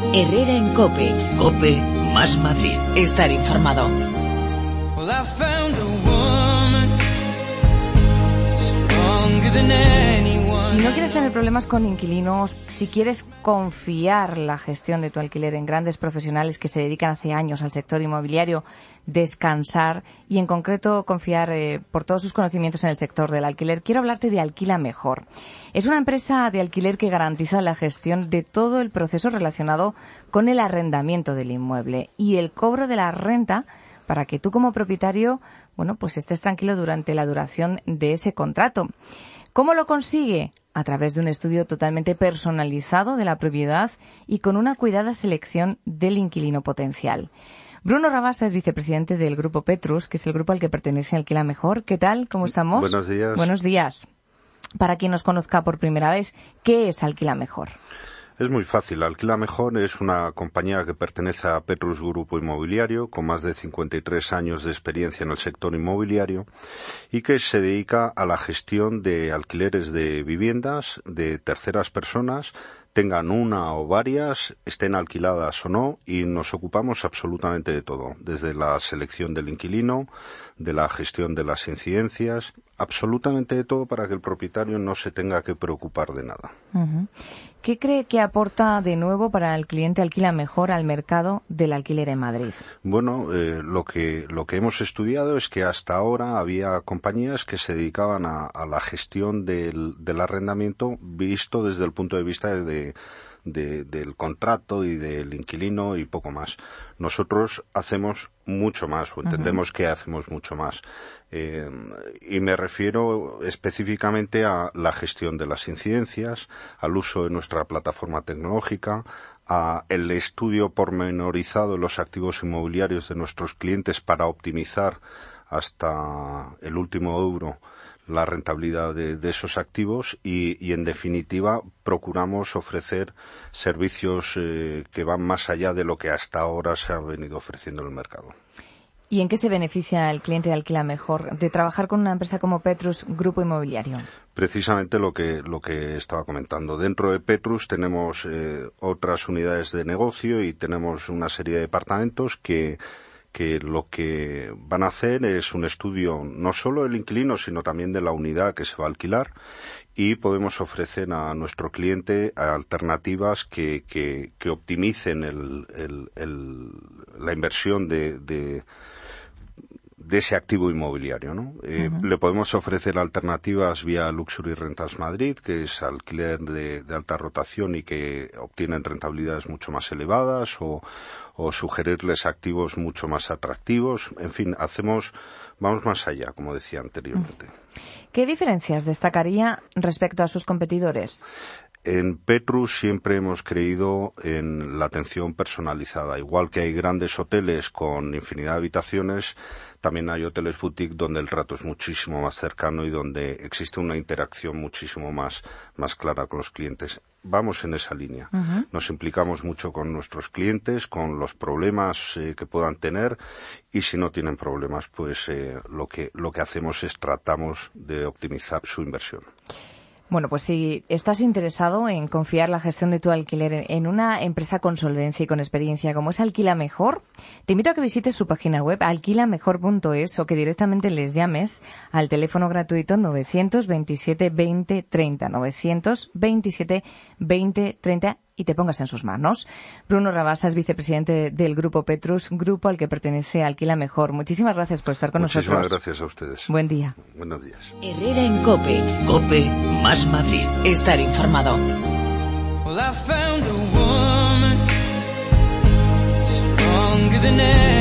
Herrera en COPE. COPE más Madrid. Estar informado. Si no quieres tener problemas con inquilinos, si quieres confiar la gestión de tu alquiler en grandes profesionales que se dedican hace años al sector inmobiliario, descansar y en concreto confiar por todos sus conocimientos en el sector del alquiler, quiero hablarte de Alquila Mejor. Es una empresa de alquiler que garantiza la gestión de todo el proceso relacionado con el arrendamiento del inmueble y el cobro de la renta para que tú como propietario, pues estés tranquilo durante la duración de ese contrato. ¿Cómo lo consigue? A través de un estudio totalmente personalizado de la propiedad y con una cuidada selección del inquilino potencial. Bruno Rabasa es vicepresidente del Grupo Petrus, que es el grupo al que pertenece Alquila Mejor. ¿Qué tal? ¿Cómo estamos? Buenos días. Buenos días. Para quien nos conozca por primera vez, ¿qué es Alquila Mejor? Es muy fácil. Alquila Mejor es una compañía que pertenece a Petrus Grupo Inmobiliario, con más de 53 años de experiencia en el sector inmobiliario y que se dedica a la gestión de alquileres de viviendas de terceras personas, tengan una o varias, estén alquiladas o no, y nos ocupamos absolutamente de todo, desde la selección del inquilino, de la gestión de las incidencias, absolutamente de todo para que el propietario no se tenga que preocupar de nada. Uh-huh. ¿Qué cree que aporta de nuevo para el cliente Alquila Mejor al mercado del alquiler en Madrid? Bueno, lo que hemos estudiado es que hasta ahora había compañías que se dedicaban a la gestión del arrendamiento visto desde el punto de vista del contrato y del inquilino y poco más. Nosotros hacemos mucho más, o entendemos que hacemos mucho más. Y me refiero específicamente a la gestión de las incidencias, al uso de nuestra plataforma tecnológica, a el estudio pormenorizado de los activos inmobiliarios de nuestros clientes para optimizar hasta el último euro la rentabilidad de esos activos y en definitiva procuramos ofrecer servicios que van más allá de lo que hasta ahora se ha venido ofreciendo en el mercado. ¿Y en qué se beneficia el cliente de Alquila Mejor de trabajar con una empresa como Petrus Grupo Inmobiliario? Precisamente lo que estaba comentando. Dentro de Petrus tenemos otras unidades de negocio y tenemos una serie de departamentos que lo que van a hacer es un estudio no solo del inquilino, sino también de la unidad que se va a alquilar, y podemos ofrecer a nuestro cliente alternativas que optimicen la inversión de ese activo inmobiliario, ¿no? Le podemos ofrecer alternativas vía Luxury Rentals Madrid, que es alquiler de alta rotación y que obtienen rentabilidades mucho más elevadas, o sugerirles activos mucho más atractivos. En fin, vamos más allá, como decía anteriormente. ¿Qué diferencias destacaría respecto a sus competidores? En Petrus siempre hemos creído en la atención personalizada. Igual que hay grandes hoteles con infinidad de habitaciones, también hay hoteles boutique donde el trato es muchísimo más cercano y donde existe una interacción muchísimo más clara con los clientes. Vamos en esa línea. Uh-huh. Nos implicamos mucho con nuestros clientes, con los problemas que puedan tener, y si no tienen problemas, pues lo que hacemos es tratamos de optimizar su inversión. Bueno, pues si estás interesado en confiar la gestión de tu alquiler en una empresa con solvencia y con experiencia como es Alquila Mejor, te invito a que visites su página web alquilamejor.es o que directamente les llames al teléfono gratuito 927 20 30, 927 20 30 y te pongas en sus manos. Bruno Rabasa es vicepresidente del Grupo Petrus, grupo al que pertenece Alquila Mejor. Muchísimas gracias por estar con nosotros. Muchísimas gracias a ustedes. Buen día. Buenos días. Herrera en COPE. COPE más Madrid. Estar informado. Well, I found a woman stronger than ever.